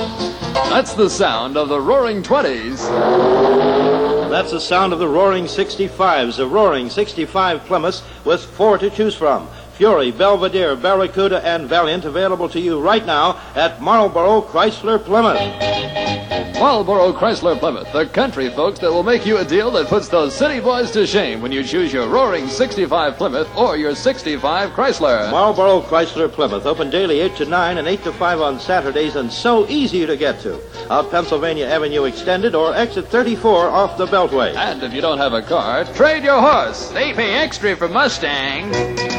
That's the sound of the Roaring 20s. That's the sound of the Roaring 65s, the Roaring 65 Plymouths with 4 to choose from. Fury, Belvedere, Barracuda, and Valiant available to you right now at Marlboro Chrysler Plymouth. Marlboro Chrysler Plymouth, the country folks that will make you a deal that puts those city boys to shame when you choose your Roaring 65 Plymouth or your 65 Chrysler. Marlboro Chrysler Plymouth, open daily 8 to 9 and 8 to 5 on Saturdays, and so easy to get to. Out Pennsylvania Avenue Extended or exit 34 off the Beltway. And if you don't have a car, trade your horse. They pay extra for Mustangs.